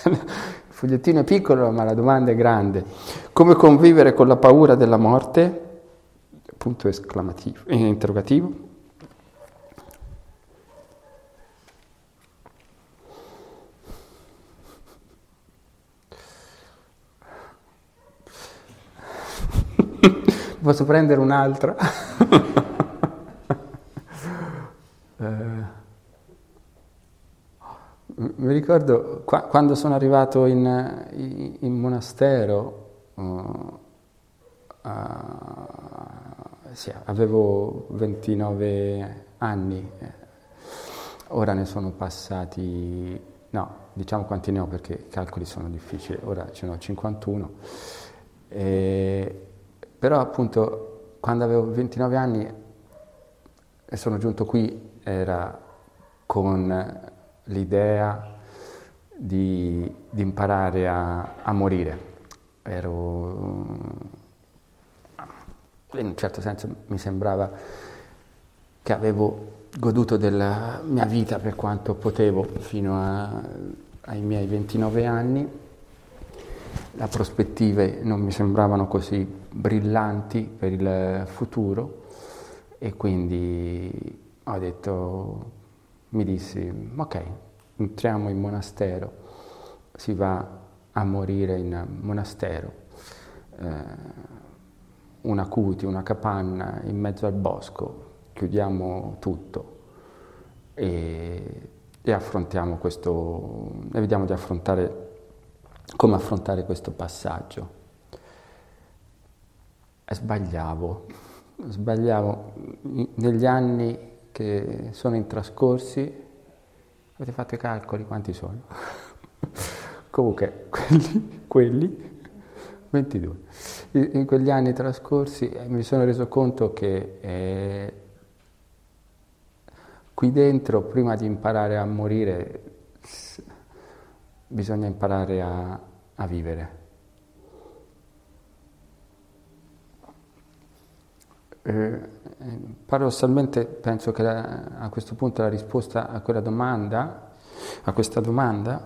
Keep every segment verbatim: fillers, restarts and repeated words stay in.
Il fogliettino è piccolo, ma la domanda è grande. Come convivere con la paura della morte? Punto esclamativo, eh, interrogativo. Posso prendere un'altra? eh, mi ricordo qua, quando sono arrivato in, in, in monastero, uh, uh, sì, avevo ventinove anni, ora ne sono passati, no, diciamo quanti ne ho perché i calcoli sono difficili, ora ce ne ho cinquantuno. E, Però appunto quando avevo ventinove anni e sono giunto qui era con l'idea di, di imparare a, a morire. Ero, in un certo senso mi sembrava che avevo goduto della mia vita per quanto potevo fino a, ai miei ventinove anni. Le prospettive non mi sembravano così brillanti per il futuro e quindi ho detto, mi dissi, ok, entriamo in monastero, si va a morire in monastero, eh, una cuti, una capanna in mezzo al bosco, chiudiamo tutto e, e affrontiamo questo, e vediamo di affrontare come affrontare questo passaggio. E sbagliavo, sbagliavo. Negli anni che sono intrascorsi, avete fatto i calcoli quanti sono? Comunque, quelli, quelli, ventidue. In quegli anni trascorsi eh, mi sono reso conto che eh, qui dentro, prima di imparare a morire, bisogna imparare a, a vivere. Eh, paradossalmente penso che la, a questo punto la risposta a quella domanda, a questa domanda,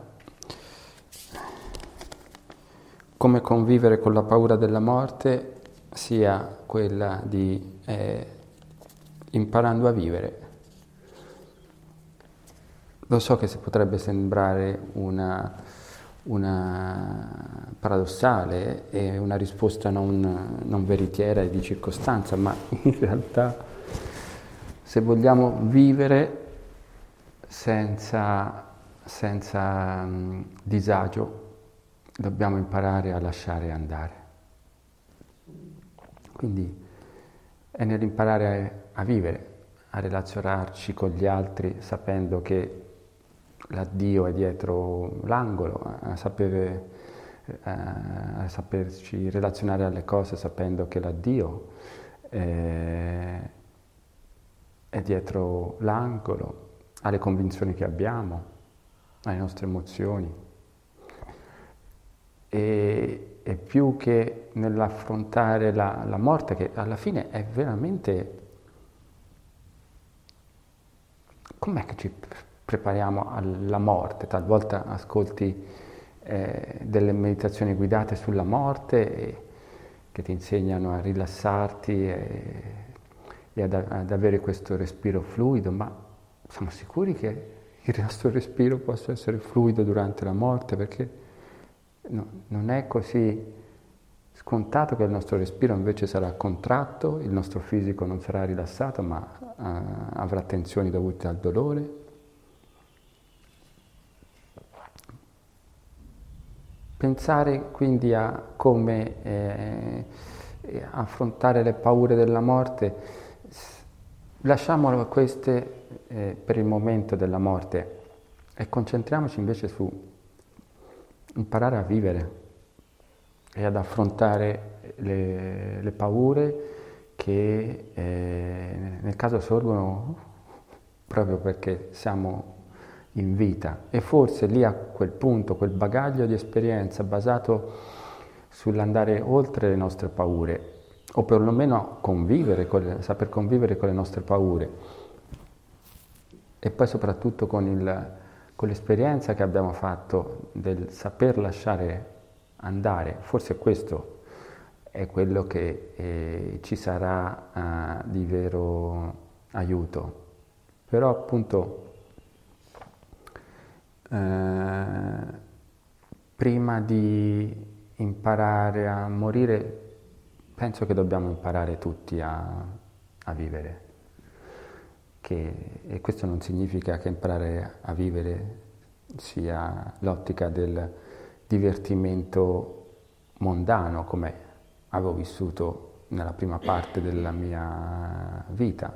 come convivere con la paura della morte, sia quella di eh, imparando a vivere. Lo so che potrebbe sembrare una, una paradossale e una risposta non, non veritiera e di circostanza, ma in realtà se vogliamo vivere senza, senza um, disagio, dobbiamo imparare a lasciare andare. Quindi è nell'imparare a, a vivere, a relazionarci con gli altri sapendo che l'addio è dietro l'angolo, a, sapere, a, a saperci relazionare alle cose sapendo che l'addio è, è dietro l'angolo, alle convinzioni che abbiamo, alle nostre emozioni. E, e più che nell'affrontare la, la morte, che alla fine è veramente... Com'è che ci prepariamo alla morte? Talvolta ascolti eh, delle meditazioni guidate sulla morte e, che ti insegnano a rilassarti e, e ad, ad avere questo respiro fluido, ma siamo sicuri che il nostro respiro possa essere fluido durante la morte? Perché no, non è così scontato che il nostro respiro invece sarà contratto, il nostro fisico non sarà rilassato, ma uh, avrà tensioni dovute al dolore. Pensare quindi a come eh, affrontare le paure della morte, lasciamolo queste eh, per il momento della morte e concentriamoci invece su imparare a vivere e ad affrontare le, le paure che eh, nel caso sorgono proprio perché siamo in vita, e forse lì a quel punto, quel bagaglio di esperienza basato sull'andare oltre le nostre paure, o perlomeno convivere con le, saper convivere con le nostre paure, e poi soprattutto con il, con l'esperienza che abbiamo fatto del saper lasciare andare, forse questo è quello che eh, ci sarà uh, di vero aiuto. Però appunto eh, prima di imparare a morire, penso che dobbiamo imparare tutti a, a vivere. Che, e questo non significa che imparare a vivere sia l'ottica del divertimento mondano, come avevo vissuto nella prima parte della mia vita,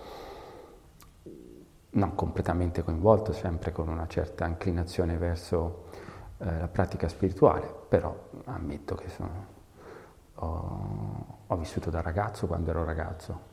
non completamente coinvolto, sempre con una certa inclinazione verso eh, la pratica spirituale, però ammetto che sono, ho, ho vissuto da ragazzo quando ero ragazzo.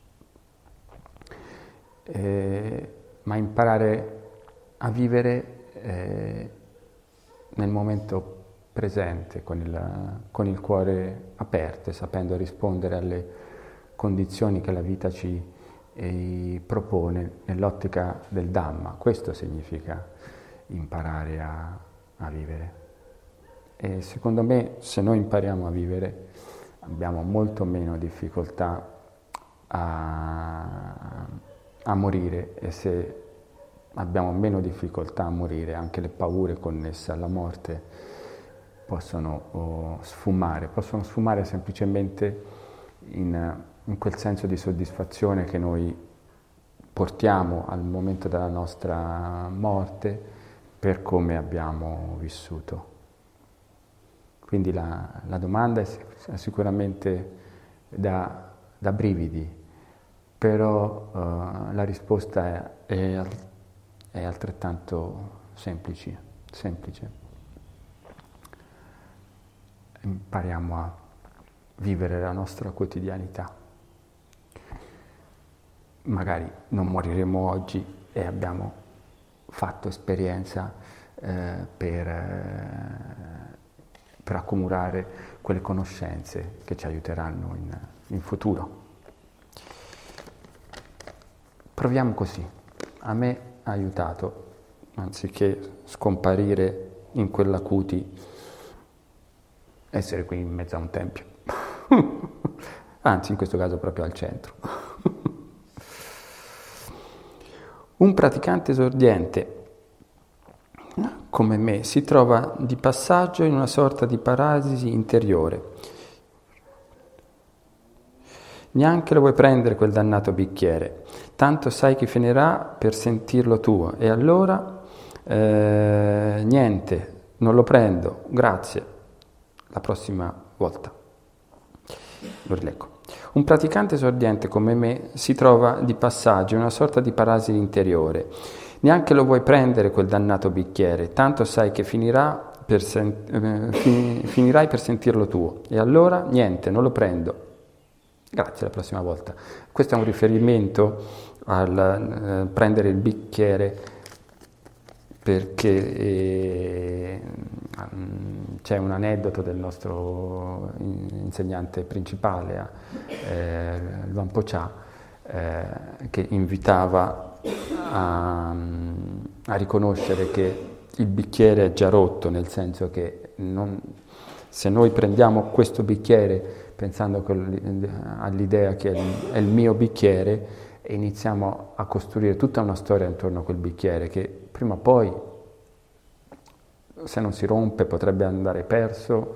Eh, ma imparare a vivere eh, nel momento presente, con il, con il cuore aperto e sapendo rispondere alle condizioni che la vita ci eh, propone nell'ottica del Dhamma. Questo significa imparare a, a vivere. E secondo me, se noi impariamo a vivere, abbiamo molto meno difficoltà a a morire, e se abbiamo meno difficoltà a morire, anche le paure connesse alla morte possono oh, sfumare, possono sfumare semplicemente in, in quel senso di soddisfazione che noi portiamo al momento della nostra morte per come abbiamo vissuto. Quindi la, la domanda è, è sicuramente da, da brividi, però uh, la risposta è, è, è altrettanto semplice, semplice. Impariamo a vivere la nostra quotidianità. Magari non moriremo oggi e abbiamo fatto esperienza eh, per, eh, per accumulare quelle conoscenze che ci aiuteranno in, in futuro. Proviamo così. A me ha aiutato, anziché scomparire in quella cuti, essere qui in mezzo a un tempio. Anzi, in questo caso proprio al centro. Un praticante esordiente, come me, si trova di passaggio in una sorta di paralisi interiore. Neanche lo vuoi prendere quel dannato bicchiere, tanto sai che finirà per sentirlo tuo, e allora eh, niente, non lo prendo, grazie, la prossima volta. Lo rileggo. Un praticante esordiente come me si trova di passaggio in una sorta di paralisi interiore. Neanche lo vuoi prendere quel dannato bicchiere, tanto sai che finirà per sen- eh, fin- finirai per sentirlo tuo, e allora niente, non lo prendo. Grazie, la prossima volta. Questo è un riferimento al eh, prendere il bicchiere, perché eh, c'è un aneddoto del nostro insegnante principale, eh, Luang Cha, eh, che invitava a, a riconoscere che il bicchiere è già rotto, nel senso che non, se noi prendiamo questo bicchiere pensando all'idea che è il, è il mio bicchiere, e iniziamo a costruire tutta una storia intorno a quel bicchiere che prima o poi, se non si rompe, potrebbe andare perso,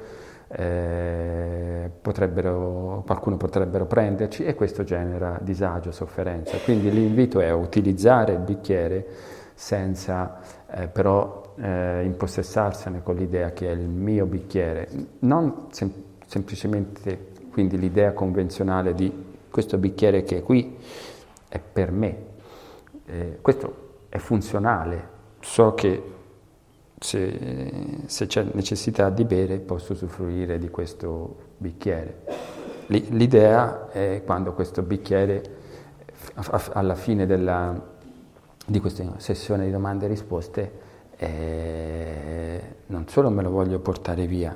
eh, potrebbero, qualcuno potrebbero prenderci, e questo genera disagio, sofferenza. Quindi l'invito è a utilizzare il bicchiere senza eh, però eh, impossessarsene con l'idea che è il mio bicchiere, non sem- semplicemente quindi l'idea convenzionale di questo bicchiere che è qui è per me. Eh, questo è funzionale, so che se, se c'è necessità di bere posso usufruire di questo bicchiere. L'idea è quando questo bicchiere, alla fine della, di questa sessione di domande e risposte, eh, non solo me lo voglio portare via,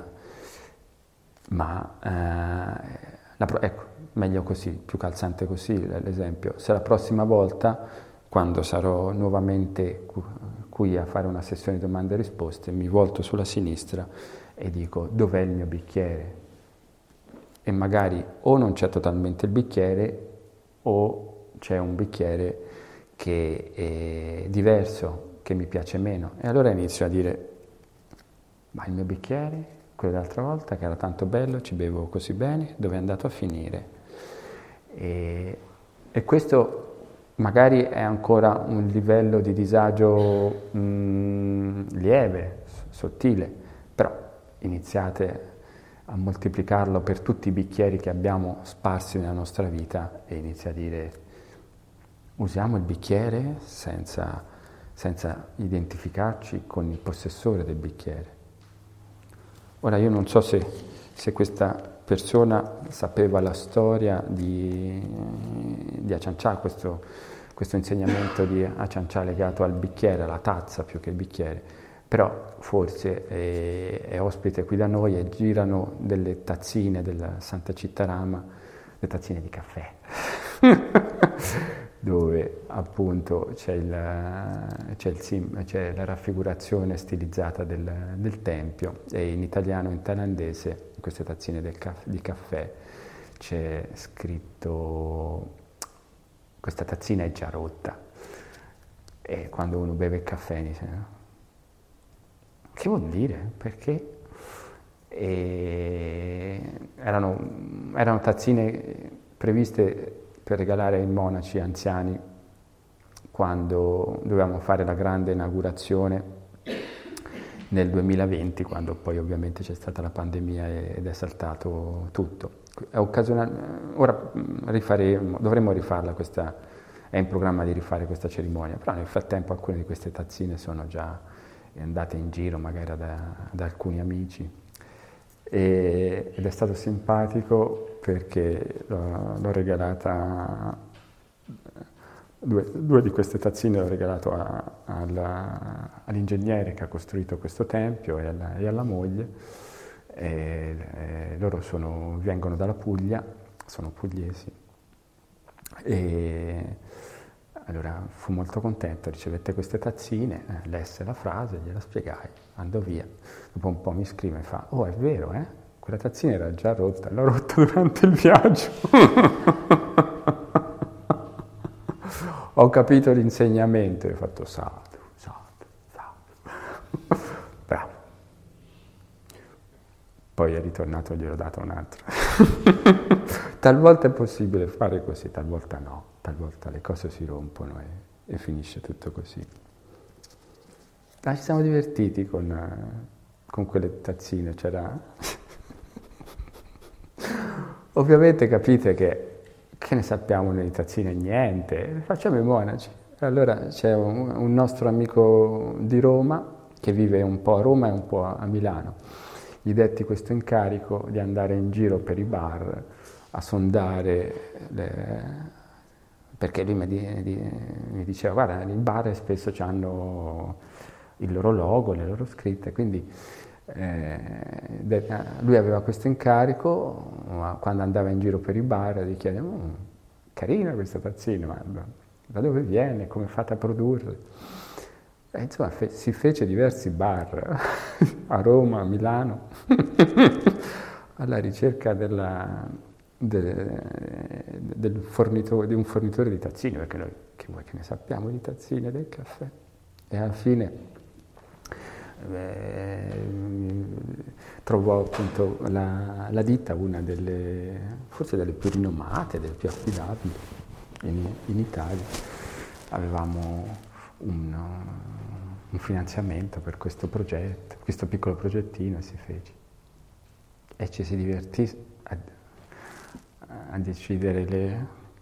ma eh, la, ecco, meglio così, più calzante così l'esempio. Se la prossima volta, quando sarò nuovamente cui a fare una sessione di domande e risposte mi volto sulla sinistra e dico dov'è il mio bicchiere? E magari o non c'è totalmente il bicchiere o c'è un bicchiere che è diverso, che mi piace meno. E allora inizio a dire, ma il mio bicchiere, quello dell'altra volta che era tanto bello, ci bevo così bene, dove è andato a finire? E, e questo magari è ancora un livello di disagio mh, lieve, sottile, però iniziate a moltiplicarlo per tutti i bicchieri che abbiamo sparsi nella nostra vita e inizia a dire usiamo il bicchiere senza, senza identificarci con il possessore del bicchiere. Ora io non so se, se questa persona sapeva la storia di, di Ajahn Chah, questo, questo insegnamento di Ajahn Chah legato al bicchiere, alla tazza più che il bicchiere, però forse è, è ospite qui da noi e girano delle tazzine della Santa Cittarama, le tazzine di caffè, dove appunto c'è, il, c'è, il sim, c'è la raffigurazione stilizzata del, del tempio e in italiano e in thailandese, in queste tazzine del caff- di caffè, c'è scritto questa tazzina è già rotta e quando uno beve il caffè dice no? Che vuol dire? Perché? E erano, erano tazzine previste per regalare ai monaci anziani quando dovevamo fare la grande inaugurazione nel duemilaventi, quando poi ovviamente c'è stata la pandemia ed è saltato tutto. È occasional... Ora rifaremo, dovremmo rifarla questa, è in programma di rifare questa cerimonia, però nel frattempo alcune di queste tazzine sono già andate in giro magari da, da alcuni amici e, ed è stato simpatico perché l'ho, l'ho regalata due, due di queste tazzine l'ho regalato a, alla, all'ingegnere che ha costruito questo tempio e alla, e alla moglie e, e loro sono, vengono dalla Puglia, sono pugliesi e allora fu molto contento, ricevette queste tazzine, eh, lesse la frase, gliela spiegai, andò via. Dopo un po' mi scrive e fa, oh è vero, eh? Quella tazzina era già rotta, l'ho rotta durante il viaggio. Ho capito l'insegnamento e ho fatto sadhu, sadhu, sadhu. Bravo. Poi è ritornato e gliel'ho dato un'altra. Talvolta è possibile fare così, talvolta no. Talvolta le cose si rompono e, e finisce tutto così. Ma ci siamo divertiti con, con quelle tazzine, c'era... Ovviamente capite che, che ne sappiamo noi di tazzine? Niente, facciamo i monaci. Allora c'è un, un nostro amico di Roma, che vive un po' a Roma e un po' a Milano. Gli detti questo incarico di andare in giro per i bar a sondare le... perché lui mi, di, mi diceva guarda i bar spesso hanno il loro logo, le loro scritte, quindi eh, lui aveva questo incarico, quando andava in giro per i bar gli chiedeva oh, carina questa tazzina, ma da dove viene, come fate a produrre? E insomma fe, si fece diversi bar a Roma, a Milano alla ricerca della Del, del fornitore, di un fornitore di tazzine, perché noi che vuoi che ne sappiamo di tazzine del caffè? E alla fine eh, trovò appunto la, la ditta, una delle forse delle più rinomate, delle più affidabili in, in Italia. Avevamo un, un finanziamento per questo progetto, questo piccolo progettino, e si fece e ci si divertì a, a decidere le,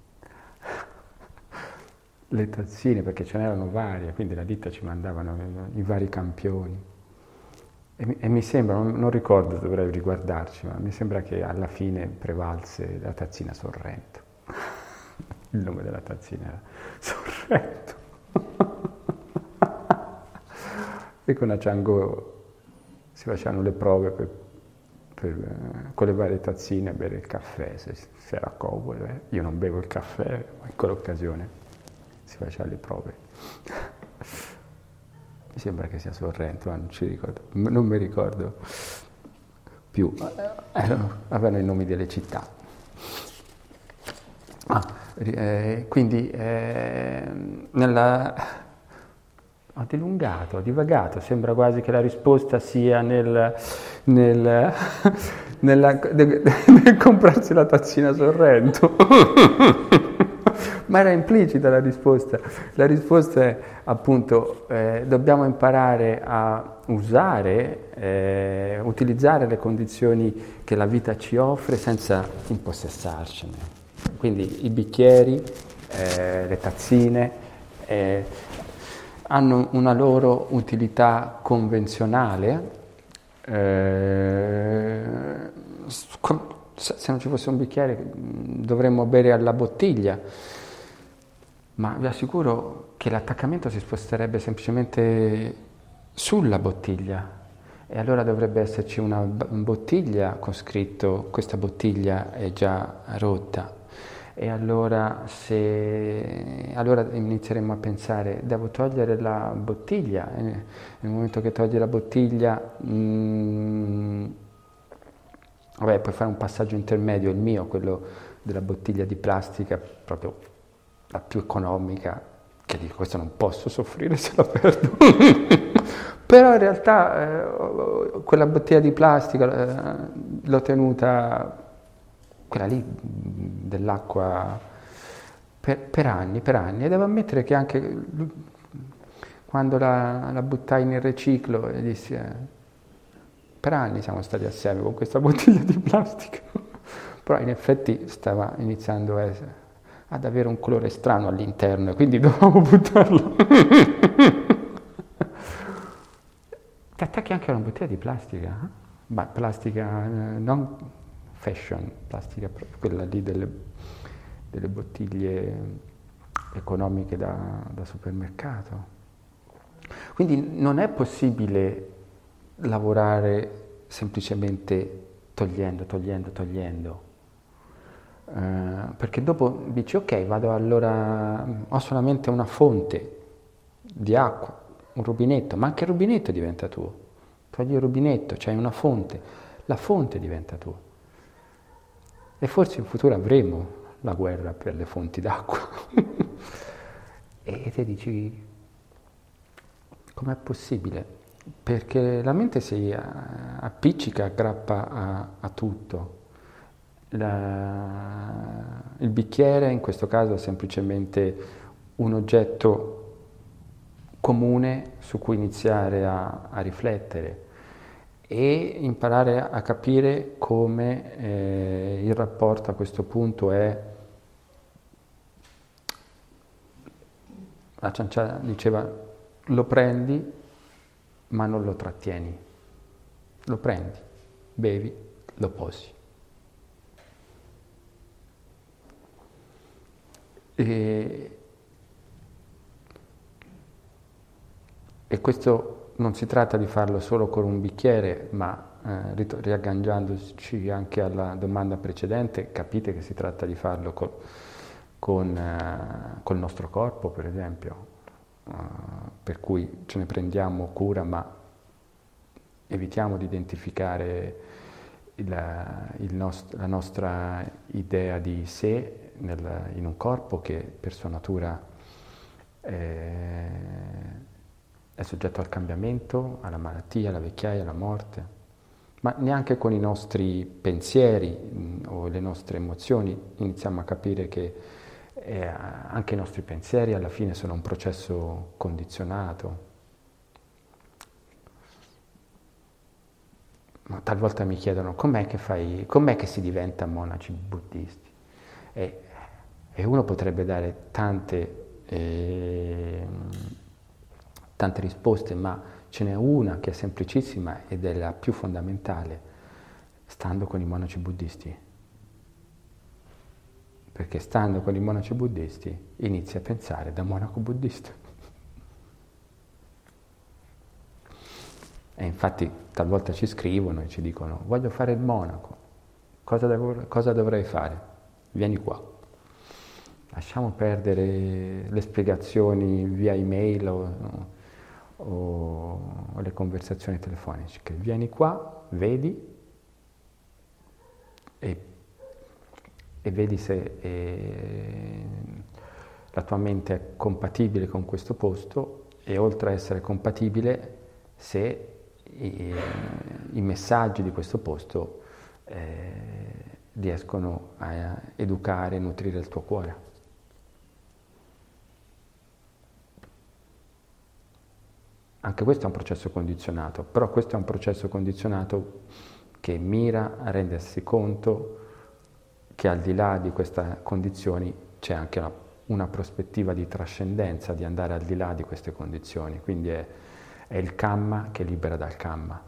le tazzine, perché ce n'erano varie, quindi la ditta ci mandavano i, i vari campioni. E mi, e mi sembra, non, non ricordo, dovrei riguardarci, ma mi sembra che alla fine prevalse la tazzina Sorrento. Il nome della tazzina era Sorrento. E con Ajahn Go si facevano le prove per Per, con le varie tazzine a bere il caffè, se, se era comodo. Eh. Io non bevo il caffè, ma in quell'occasione si faceva le prove. Mi sembra che sia Sorrento, ma non ci ricordo, non mi ricordo più. Erano, avevano i nomi delle città. Ah, eh, quindi eh, nella... ho dilungato, ho divagato, sembra quasi che la risposta sia nel, nel, nella, nel, nel comprarsi la tazzina Sorrento. Ma era implicita la risposta. La risposta è appunto eh, dobbiamo imparare a usare, eh, utilizzare le condizioni che la vita ci offre senza impossessarcene. Quindi i bicchieri, eh, le tazzine eh, hanno una loro utilità convenzionale. Eh, se non ci fosse un bicchiere dovremmo bere alla bottiglia, ma vi assicuro che l'attaccamento si sposterebbe semplicemente sulla bottiglia e allora dovrebbe esserci una bottiglia con scritto questa bottiglia è già rotta. E allora, se, allora inizieremo a pensare, devo togliere la bottiglia, e nel momento che togli la bottiglia, mh, vabbè, puoi fare un passaggio intermedio, il mio, quello della bottiglia di plastica, proprio la più economica, che dico, questo non posso soffrire se la perdo. Però in realtà eh, quella bottiglia di plastica eh, l'ho tenuta... quella lì dell'acqua per, per anni, per anni, e devo ammettere che anche quando la, la buttai nel riciclo e dissi eh, per anni siamo stati assieme con questa bottiglia di plastica, però in effetti stava iniziando a, ad avere un colore strano all'interno e quindi dovevamo buttarlo. Ti attacchi anche a una bottiglia di plastica? Eh? Ma plastica eh, non... fashion, plastica, quella lì delle, delle bottiglie economiche da, da supermercato. Quindi non è possibile lavorare semplicemente togliendo, togliendo, togliendo, eh, perché dopo dici ok, vado allora, ho solamente una fonte di acqua, un rubinetto, ma anche il rubinetto diventa tuo. Togli il rubinetto, c'hai una fonte, la fonte diventa tua. E forse in futuro avremo la guerra per le fonti d'acqua. E te dici, com'è possibile? Perché la mente si appiccica, aggrappa a, a tutto. La, il bicchiere in questo caso è semplicemente un oggetto comune su cui iniziare a, a riflettere e imparare a capire come eh, il rapporto a questo punto è, la Cianciara diceva, lo prendi ma non lo trattieni, lo prendi, bevi, lo posi. E, e questo non si tratta di farlo solo con un bicchiere, ma eh, riagganciandoci anche alla domanda precedente, capite che si tratta di farlo con, con eh, col nostro corpo, per esempio, uh, per cui ce ne prendiamo cura, ma evitiamo di identificare il, il nost- la nostra idea di sé nel, in un corpo che per sua natura è, è soggetto al cambiamento, alla malattia, alla vecchiaia, alla morte, ma neanche con i nostri pensieri mh, o le nostre emozioni iniziamo a capire che eh, anche i nostri pensieri alla fine sono un processo condizionato. Ma talvolta mi chiedono com'è che fai, com'è che si diventa monaci buddisti? E, e uno potrebbe dare tante, eh, tante risposte, ma ce n'è una che è semplicissima ed è la più fondamentale, stando con i monaci buddisti. Perché stando con i monaci buddisti inizi a pensare da monaco buddista. E infatti talvolta ci scrivono e ci dicono voglio fare il monaco, cosa, devo, cosa dovrei fare? Vieni qua. Lasciamo perdere le spiegazioni via email o, o, o le conversazioni telefoniche. Vieni qua, vedi e, e vedi se eh, la tua mente è compatibile con questo posto, e oltre a essere compatibile, se i, i messaggi di questo posto eh, riescono a educare e nutrire il tuo cuore. Anche questo è un processo condizionato, però questo è un processo condizionato che mira a rendersi conto che al di là di queste condizioni c'è anche una, una prospettiva di trascendenza, di andare al di là di queste condizioni. Quindi è, è il Kamma che libera dal Kamma.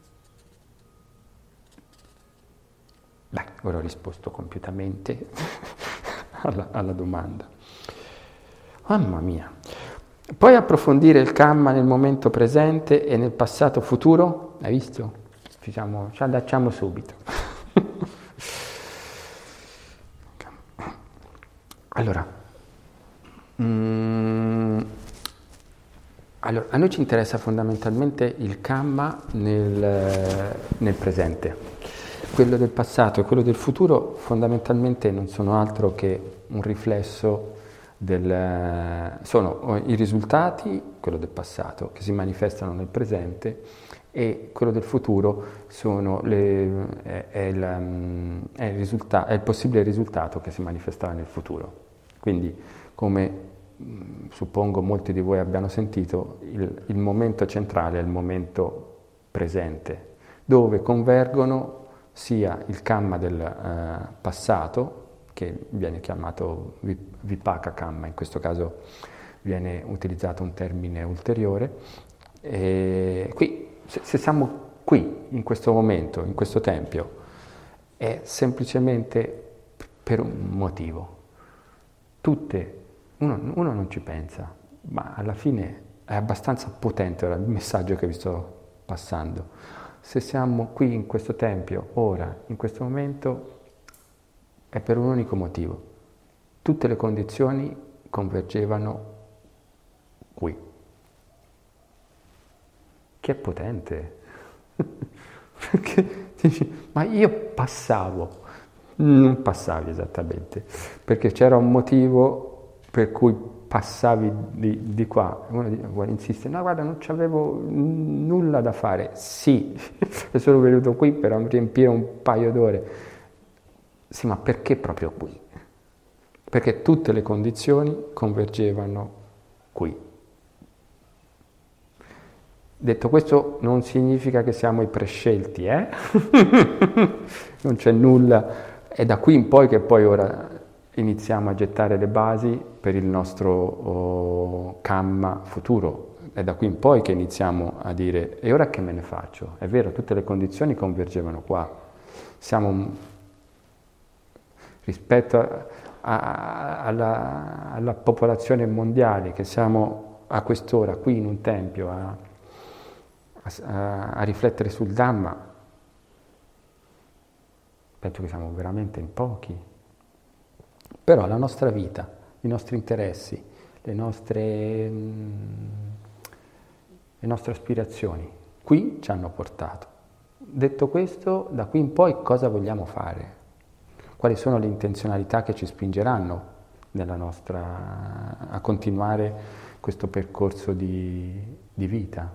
Beh, ora ho risposto compiutamente alla, alla domanda. Mamma mia! Puoi approfondire il Kamma nel momento presente e nel passato futuro? Hai visto? Diciamo, ci allacciamo subito. Allora, mm, allora, a noi ci interessa fondamentalmente il Kamma nel, nel presente. Quello del passato e quello del futuro fondamentalmente non sono altro che un riflesso del, sono i risultati, quello del passato, che si manifestano nel presente, e quello del futuro sono le, è, è, il, è, il risulta, è il possibile risultato che si manifesterà nel futuro. Quindi, come mh, suppongo molti di voi abbiano sentito, il, il momento centrale è il momento presente, dove convergono sia il Kamma del uh, passato, che viene chiamato Vipaka Kamma, in questo caso viene utilizzato un termine ulteriore. E qui, se, se siamo qui, in questo momento, in questo tempio, è semplicemente per un motivo. Tutte, uno, uno non ci pensa, ma alla fine è abbastanza potente ora il messaggio che vi sto passando. Se siamo qui in questo tempio, ora, in questo momento, è per un unico motivo. Tutte le condizioni convergevano qui. Che è potente. Perché dici, ma io passavo. Non passavi esattamente, perché c'era un motivo per cui passavi di, di qua. Uno vuole insistere, no guarda, non c'avevo nulla da fare. Sì, sono venuto qui per riempire un paio d'ore. Sì, ma perché proprio qui? Perché tutte le condizioni convergevano qui. Detto questo, non significa che siamo i prescelti, eh? Non c'è nulla. È da qui in poi che poi ora iniziamo a gettare le basi per il nostro oh, Kamma futuro. È da qui in poi che iniziamo a dire, e ora che me ne faccio? È vero, tutte le condizioni convergevano qua. Siamo... rispetto a, a, alla, alla popolazione mondiale, che siamo a quest'ora qui in un tempio a, a, a riflettere sul Dhamma, penso che siamo veramente in pochi. Però la nostra vita, i nostri interessi, le nostre, le nostre aspirazioni qui ci hanno portato. Detto questo, da qui in poi cosa vogliamo fare? Quali sono le intenzionalità che ci spingeranno nella nostra, a continuare questo percorso di, di vita?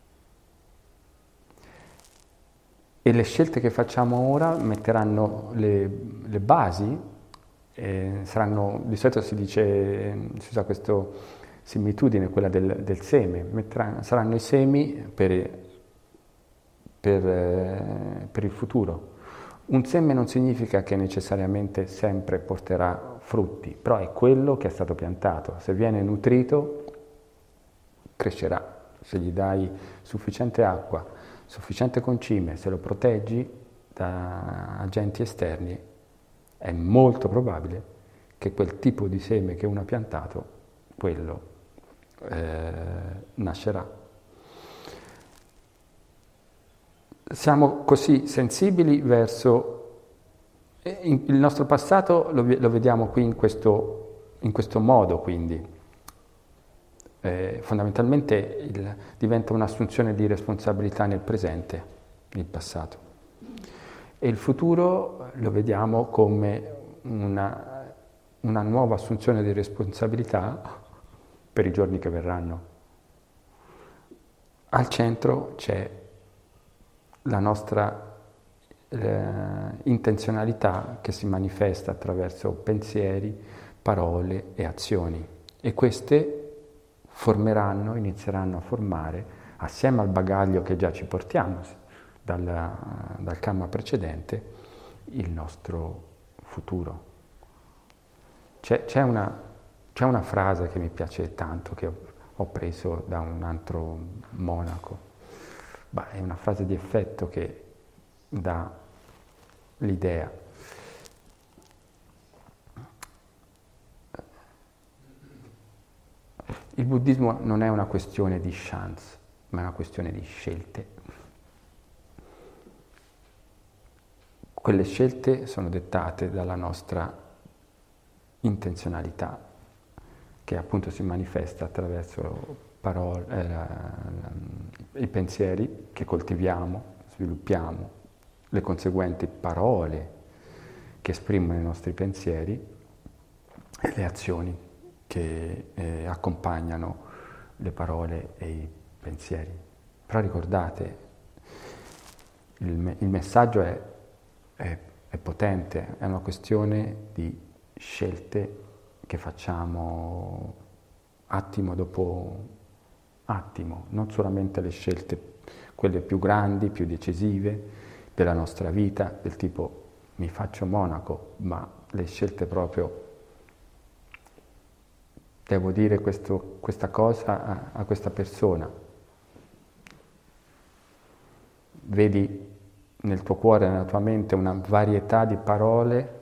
E le scelte che facciamo ora metteranno le, le basi, eh, saranno, di solito si dice, si usa questa similitudine, quella del, del seme, metteranno, saranno i semi per, per, eh, per il futuro. Un seme non significa che necessariamente sempre porterà frutti, però è quello che è stato piantato. Se viene nutrito, crescerà. Se gli dai sufficiente acqua, sufficiente concime, se lo proteggi da agenti esterni, è molto probabile che quel tipo di seme che uno ha piantato, quello eh, nascerà. Siamo così sensibili verso il nostro passato, lo, lo vediamo qui in questo, in questo modo, quindi Eh, fondamentalmente il, diventa un'assunzione di responsabilità nel presente, il passato. E il futuro lo vediamo come una, una nuova assunzione di responsabilità per i giorni che verranno. Al centro c'è la nostra eh, intenzionalità che si manifesta attraverso pensieri, parole e azioni. E queste formeranno, inizieranno a formare, assieme al bagaglio che già ci portiamo dal, dal karma precedente, il nostro futuro. C'è, c'è, una, c'è una frase che mi piace tanto, che ho, ho preso da un altro monaco. Bah, è una frase di effetto che dà l'idea. Il buddismo non è una questione di chance, ma è una questione di scelte. Quelle scelte sono dettate dalla nostra intenzionalità, che appunto si manifesta attraverso parole, eh, la, la, i pensieri che coltiviamo, sviluppiamo, le conseguenti parole che esprimono i nostri pensieri e le azioni che eh, accompagnano le parole e i pensieri. Però ricordate, il, il messaggio è, è, è potente, è una questione di scelte che facciamo attimo dopo attimo, non solamente le scelte, quelle più grandi, più decisive della nostra vita, del tipo mi faccio monaco, ma le scelte proprio devo dire questo, questa cosa a, a questa persona. Vedi nel tuo cuore, nella tua mente, una varietà di parole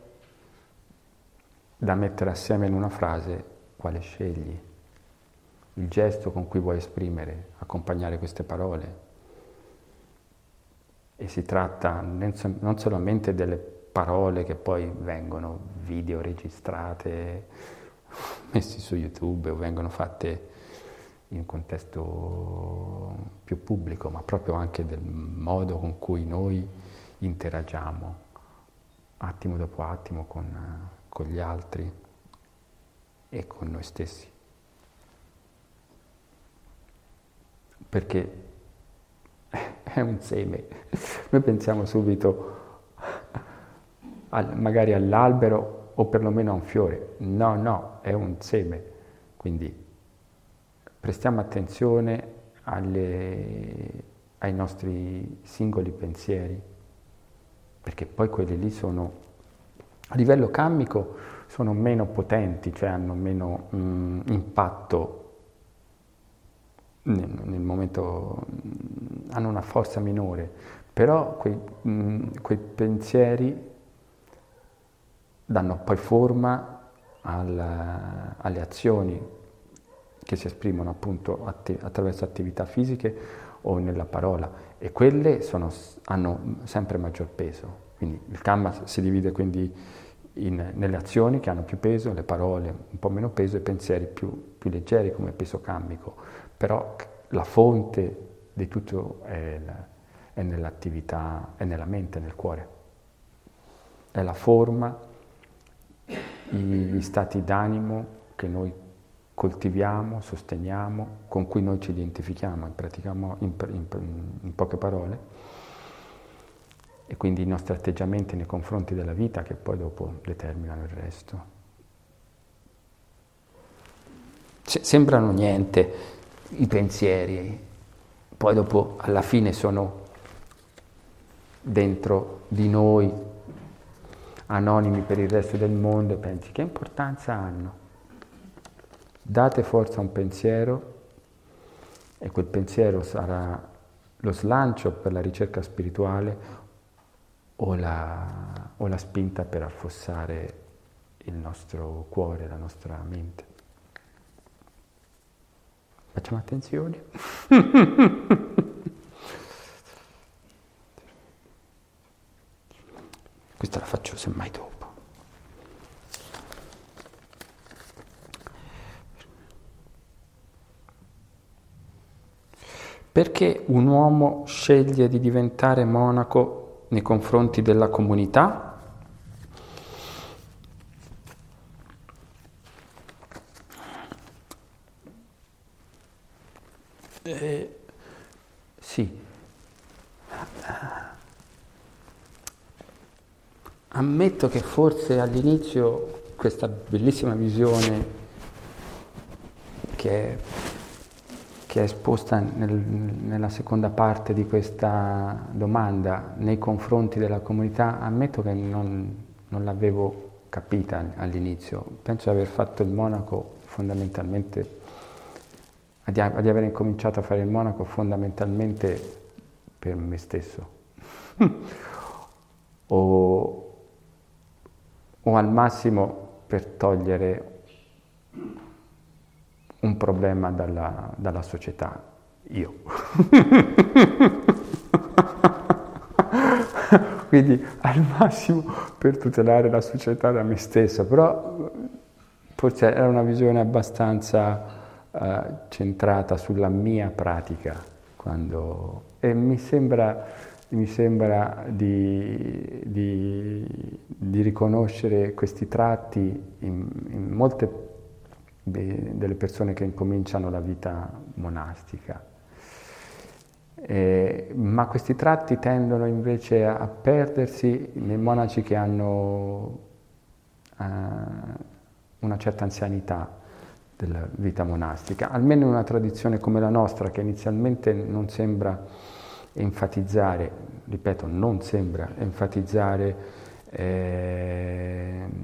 da mettere assieme in una frase. Quale scegli? Il gesto con cui vuoi esprimere, accompagnare queste parole. E si tratta non solamente delle parole che poi vengono video registrate, messi su YouTube o vengono fatte in un contesto più pubblico, ma proprio anche del modo con cui noi interagiamo attimo dopo attimo con, con gli altri e con noi stessi. Perché è un seme. Noi pensiamo subito al, magari all'albero o perlomeno a un fiore. No, no, è un seme. Quindi prestiamo attenzione alle, ai nostri singoli pensieri, perché poi quelli lì sono, a livello kammico, sono meno potenti, cioè hanno meno mh, impatto nel, nel momento, mh, hanno una forza minore, però quei, mh, quei pensieri danno poi forma al, alle azioni che si esprimono appunto atti, attraverso attività fisiche o nella parola, e quelle sono, hanno sempre maggior peso. Quindi il Kamma si divide quindi in, nelle azioni che hanno più peso, le parole un po' meno peso e i pensieri più, più leggeri come peso kammico, però la fonte di tutto è, è nell'attività, è nella mente, nel cuore. È la forma, gli stati d'animo che noi coltiviamo, sosteniamo, con cui noi ci identifichiamo, in, in, in, in poche parole, e quindi i nostri atteggiamenti nei confronti della vita che poi dopo determinano il resto. C- sembrano niente i pensieri, poi dopo alla fine sono dentro di noi, anonimi per il resto del mondo, e pensi che importanza hanno? Date forza a un pensiero e quel pensiero sarà lo slancio per la ricerca spirituale o la, o la spinta per affossare il nostro cuore, la nostra mente. Facciamo attenzione. Questa la faccio semmai dopo. Perché un uomo sceglie di diventare monaco nei confronti della comunità? Eh, sì, ammetto che forse all'inizio questa bellissima visione che è, che è esposta nel, nella seconda parte di questa domanda nei confronti della comunità, ammetto che non, non l'avevo capita all'inizio. Penso di aver fatto il monaco fondamentalmente, di aver incominciato a fare il monaco fondamentalmente per me stesso o, o al massimo per togliere un problema dalla, dalla società, io. Quindi al massimo per tutelare la società da me stesso, però forse era una visione abbastanza Uh, centrata sulla mia pratica quando, e mi sembra, mi sembra di, di, di riconoscere questi tratti in, in molte de, delle persone che incominciano la vita monastica. Eh, ma questi tratti tendono invece a perdersi nei monaci che hanno uh, una certa anzianità della vita monastica, almeno in una tradizione come la nostra, che inizialmente non sembra enfatizzare, ripeto, non sembra enfatizzare eh,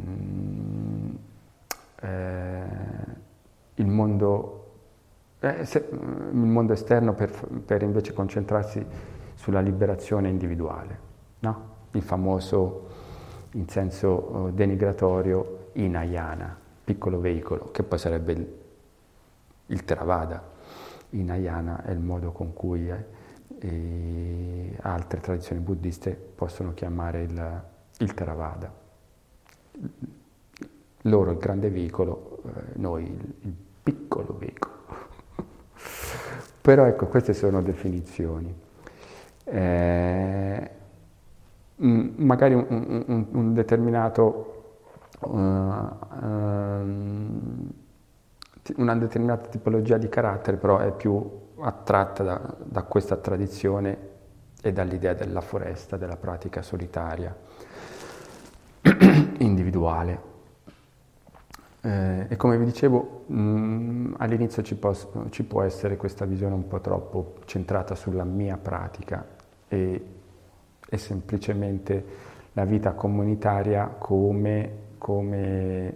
eh, il mondo, eh, se, il mondo esterno per, per invece concentrarsi sulla liberazione individuale, no? Il famoso, in senso denigratorio, Hinayana, piccolo veicolo, che poi sarebbe il, il Theravada. Hinayana è il modo con cui eh, eh, altre tradizioni buddiste possono chiamare il, il Theravada. Loro il grande veicolo, eh, noi il, il piccolo veicolo. Però ecco, queste sono definizioni. Eh, magari un, un, un determinato Uh, um, una determinata tipologia di carattere però è più attratta da, da questa tradizione e dall'idea della foresta, della pratica solitaria individuale. Eh, e come vi dicevo, mh, all'inizio ci, pos- ci può essere questa visione un po' troppo centrata sulla mia pratica e, e semplicemente la vita comunitaria come come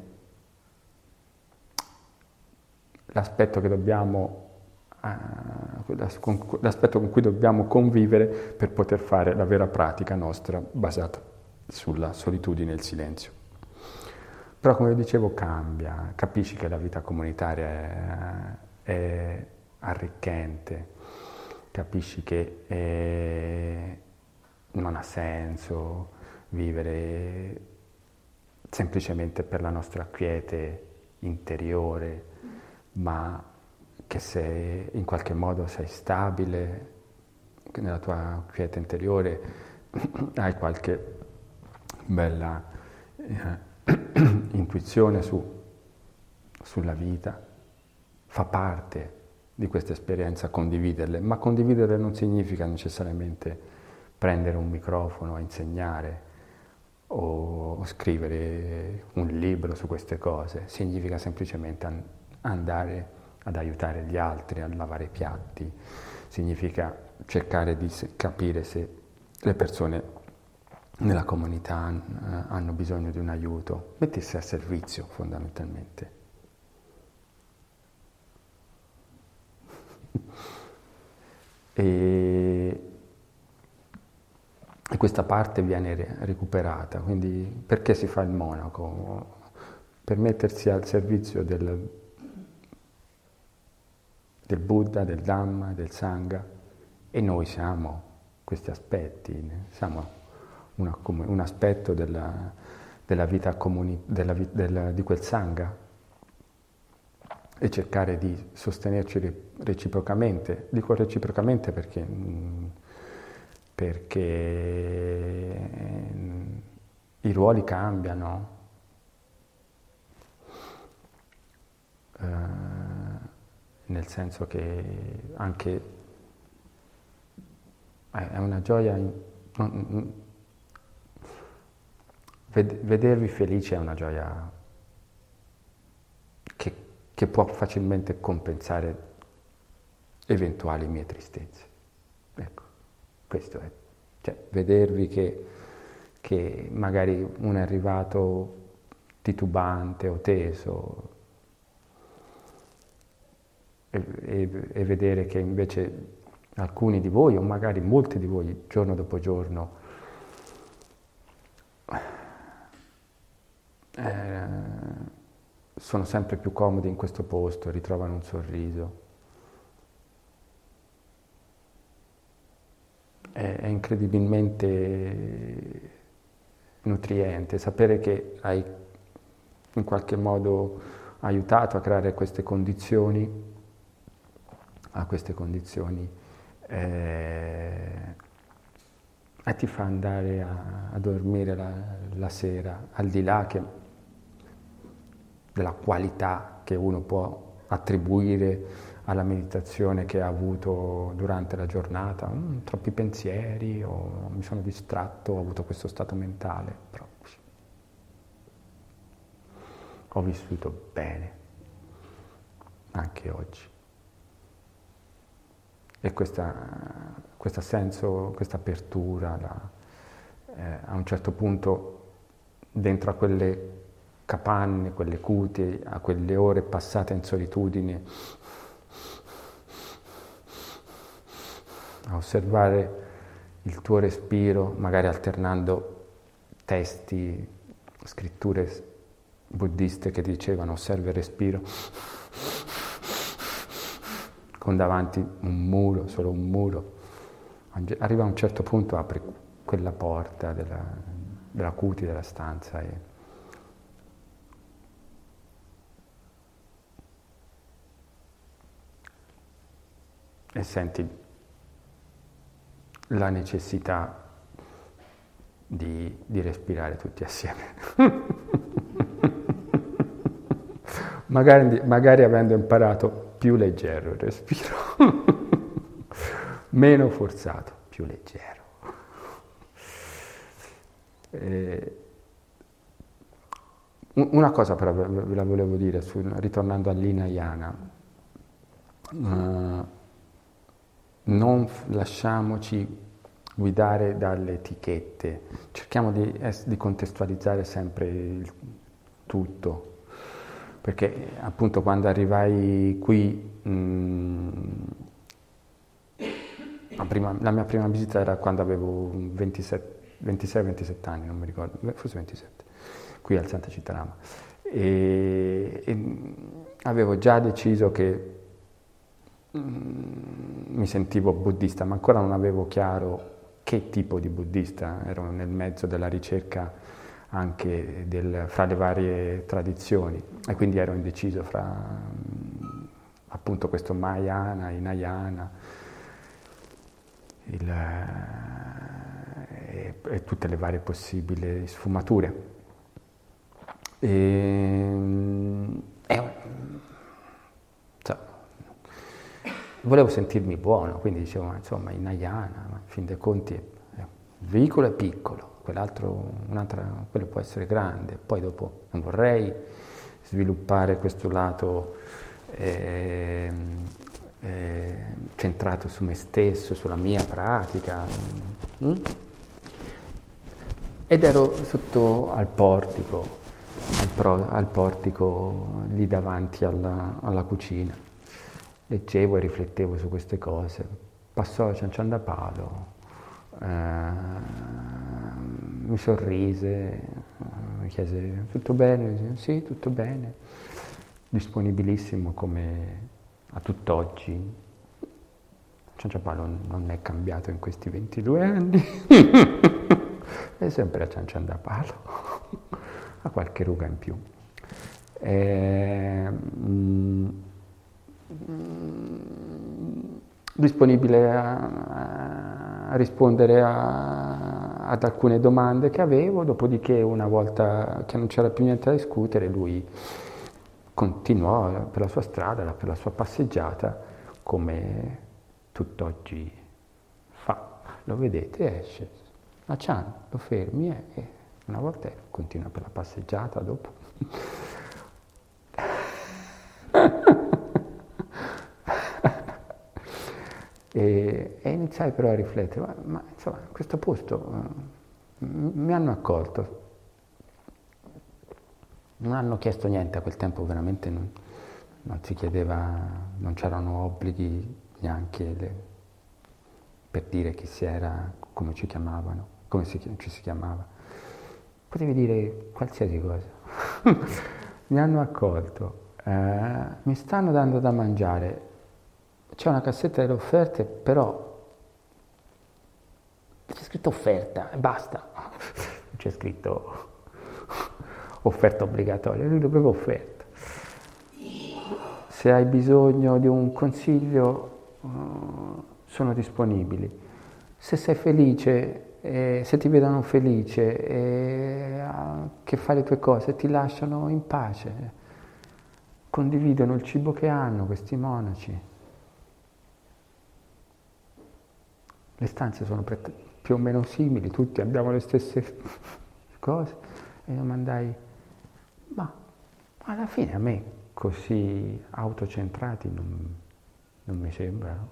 l'aspetto che dobbiamo, uh, l'aspetto con cui dobbiamo convivere per poter fare la vera pratica nostra basata sulla solitudine e il silenzio. Però come dicevo cambia, capisci che la vita comunitaria è, è arricchente, capisci che è, non ha senso vivere semplicemente per la nostra quiete interiore, ma che se in qualche modo sei stabile nella tua quiete interiore, hai qualche bella eh, intuizione su, sulla vita, fa parte di questa esperienza condividerle, ma condividerle non significa necessariamente prendere un microfono a insegnare o scrivere un libro su queste cose, significa semplicemente an- andare ad aiutare gli altri a lavare i piatti, significa cercare di se- capire se le persone nella comunità han- hanno bisogno di un aiuto, mettersi a servizio fondamentalmente. e E questa parte viene recuperata, quindi perché si fa il monaco? Per mettersi al servizio del, del Buddha, del Dhamma, del Sangha, e noi siamo questi aspetti, siamo una, un aspetto della, della vita comuni, della, della, di quel Sangha. e cercare di sostenerci reciprocamente. Dico reciprocamente perché, perché i ruoli cambiano. Uh, nel senso che anche è una gioia, in, vedervi felici è una gioia che, che può facilmente compensare eventuali mie tristezze. Ecco, questo è. Cioè, vedervi che, che magari uno è arrivato titubante o teso e, e, e vedere che invece alcuni di voi, o magari molti di voi, giorno dopo giorno, eh, sono sempre più comodi in questo posto, ritrovano un sorriso. È, è incredibilmente nutriente sapere che hai in qualche modo aiutato a creare queste condizioni, a queste condizioni Eh, e ti fa andare a, a dormire la, la sera, al di là che, della qualità che uno può attribuire alla meditazione che ha avuto durante la giornata. Mm, troppi pensieri, o mi sono distratto, ho avuto questo stato mentale, però ho vissuto bene, anche oggi. E questa, questo senso, questa apertura, la, eh, a un certo punto, dentro a quelle capanne, quelle cutie, a quelle ore passate in solitudine, a osservare il tuo respiro, magari alternando testi, scritture buddiste che dicevano osserva il respiro, con davanti un muro, solo un muro. Arriva a un certo punto, apri quella porta della, della cutia della stanza e, e senti la necessità di, di respirare tutti assieme. magari, magari avendo imparato più leggero il respiro, meno forzato, più leggero. E una cosa però ve la volevo dire, su, ritornando all'Hinayana, uh, non lasciamoci guidare dalle etichette, cerchiamo di, di contestualizzare sempre il tutto. Perché appunto quando arrivai qui, mh, la, prima, la mia prima visita era quando avevo ventisei ventisette anni, non mi ricordo, forse ventisette, qui al Santa Cittadama. E, e avevo già deciso che mh, mi sentivo buddista, ma ancora non avevo chiaro che tipo di buddista, ero nel mezzo della ricerca anche del, fra le varie tradizioni, e quindi ero indeciso fra appunto questo Mahayana, Hinayana il, e, e tutte le varie possibili sfumature. E, e, so, volevo sentirmi buono, quindi dicevo, ma insomma, Hinayana, ma in fin dei conti il veicolo è piccolo, quell'altro, un'altra, quello può essere grande, poi dopo non vorrei sviluppare questo lato eh, eh, centrato su me stesso, sulla mia pratica. Mm? Ed ero sotto al portico, al, pro, al portico lì davanti alla, alla cucina. Leggevo e riflettevo su queste cose. Passò Cianciandapalo, eh, mi sorrise, mi chiese tutto bene? Dice, sì, tutto bene, disponibilissimo come a tutt'oggi. Cianciandapalo non è cambiato in questi ventidue anni, è sempre a Cianciandapalo, ha qualche ruga in più. E, mm, disponibile a, a rispondere a, ad alcune domande che avevo, dopodiché una volta che non c'era più niente da discutere lui continuò per la sua strada, per la sua passeggiata come tutt'oggi fa. Lo vedete, esce a Chan, lo fermi e, e una volta continua per la passeggiata dopo. E, e iniziai però a riflettere, ma, ma insomma a questo posto uh, mi hanno accolto, non hanno chiesto niente, a quel tempo veramente non, non si chiedeva, non c'erano obblighi neanche le, per dire chi si era, come ci chiamavano, come si, ci si chiamava, potevi dire qualsiasi cosa. Mi hanno accolto, uh, mi stanno dando da mangiare. C'è una cassetta delle offerte, però c'è scritto offerta e basta, non c'è scritto offerta obbligatoria, lui proprio offerta. Se hai bisogno di un consiglio uh, sono disponibili, se sei felice, eh, se ti vedono felice eh, che fai le tue cose ti lasciano in pace, condividono il cibo che hanno questi monaci. Le stanze sono più o meno simili, tutti abbiamo le stesse cose. E io mandai, ma alla fine a me così autocentrati non, non mi sembrano.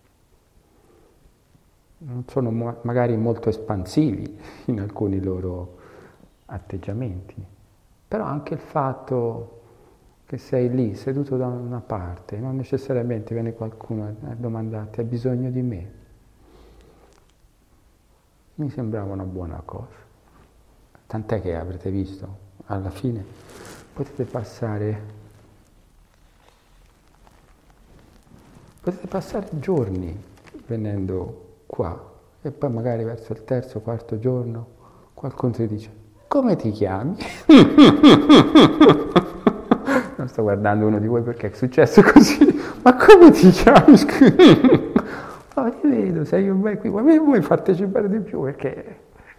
Non sono mo- magari molto espansivi in alcuni loro atteggiamenti, però anche il fatto che sei lì seduto da una parte, non necessariamente viene qualcuno a domandarti hai bisogno di me. Mi sembrava una buona cosa, tant'è che avrete visto, alla fine potete passare, potete passare giorni venendo qua e poi magari verso il terzo o quarto giorno qualcuno ti dice come ti chiami? Non sto guardando uno di voi perché è successo così, ma come ti chiami? Oh, ti vedo, sei un bel qui, vuoi, vuoi partecipare di più? Perché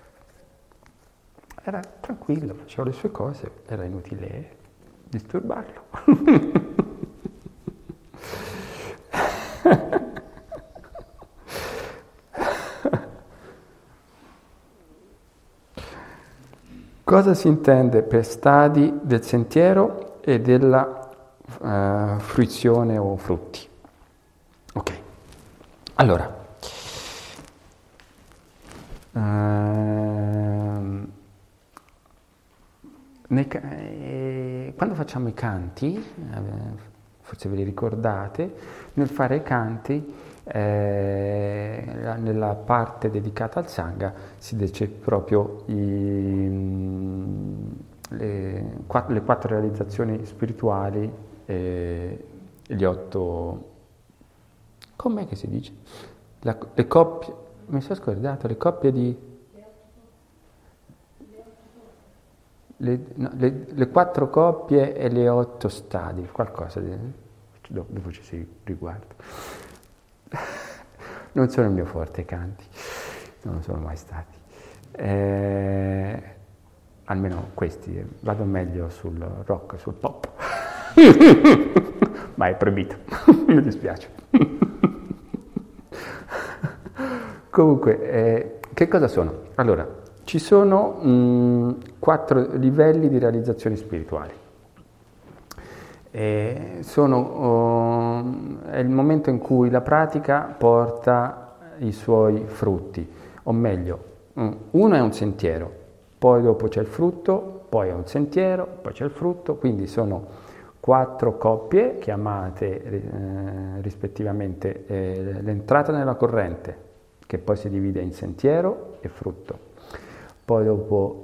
era tranquillo, faceva le sue cose, era inutile disturbarlo. Cosa si intende per stadi del sentiero e della uh, fruizione o frutti? Ok. Allora, ehm, nei, eh, quando facciamo i canti, eh, forse ve li ricordate, nel fare i canti, eh, nella parte dedicata al Sangha, si dice proprio i, le, quattro, le quattro realizzazioni spirituali e gli otto... Com'è che si dice? La, le coppie, mi sono scordato, le coppie di... Le, no, le, le quattro coppie e le otto stadi, qualcosa di... Dopo, dopo ci si riguarda. Non sono il mio forte i canti, non lo sono mai stati. Eh, almeno questi, vado meglio sul rock, sul pop. Ma è proibito, mi dispiace. Comunque, eh, che cosa sono? Allora, ci sono mh, quattro livelli di realizzazioni spirituali. Eh, sono, oh, è il momento in cui la pratica porta i suoi frutti, o meglio, mh, uno è un sentiero, poi dopo c'è il frutto, poi è un sentiero, poi c'è il frutto, quindi sono quattro coppie chiamate eh, rispettivamente eh, l'entrata nella corrente, che poi si divide in sentiero e frutto. Poi dopo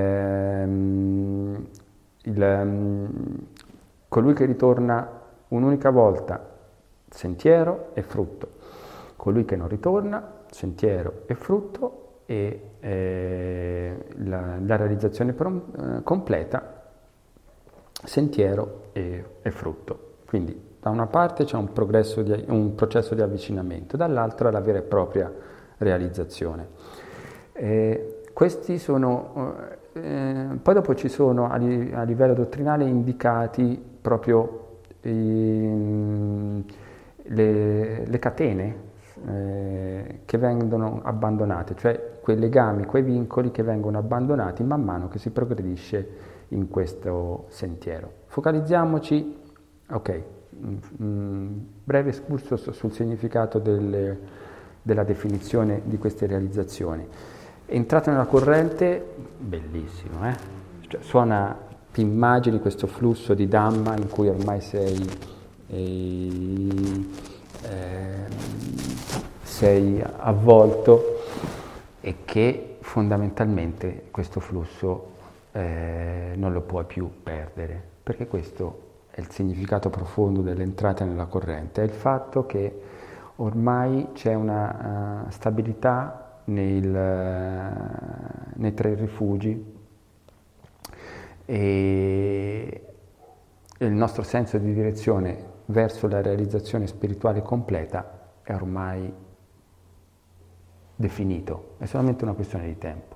ehm, il, um, colui che ritorna un'unica volta, sentiero e frutto. Colui che non ritorna, sentiero e frutto, e eh, la, la realizzazione prom- eh, completa, sentiero e, e frutto. Quindi Da una parte c'è un, progresso di, un processo di avvicinamento, dall'altra la vera e propria realizzazione. Eh, questi sono, eh, poi dopo ci sono a, li, a livello dottrinale indicati proprio i, le, le catene eh, che vengono abbandonate, cioè quei legami, quei vincoli che vengono abbandonati man mano che si progredisce in questo sentiero. Focalizziamoci, ok, un breve excursus sul significato delle, della definizione di queste realizzazioni. Entrato nella corrente, bellissimo, eh? Cioè, suona, ti immagini questo flusso di Dhamma in cui ormai sei, eh, sei avvolto e che fondamentalmente questo flusso eh, non lo puoi più perdere, perché questo è il significato profondo dell'entrata nella corrente, è il fatto che ormai c'è una uh, stabilità nel, uh, nei tre rifugi e, e il nostro senso di direzione verso la realizzazione spirituale completa è ormai definito, è solamente una questione di tempo.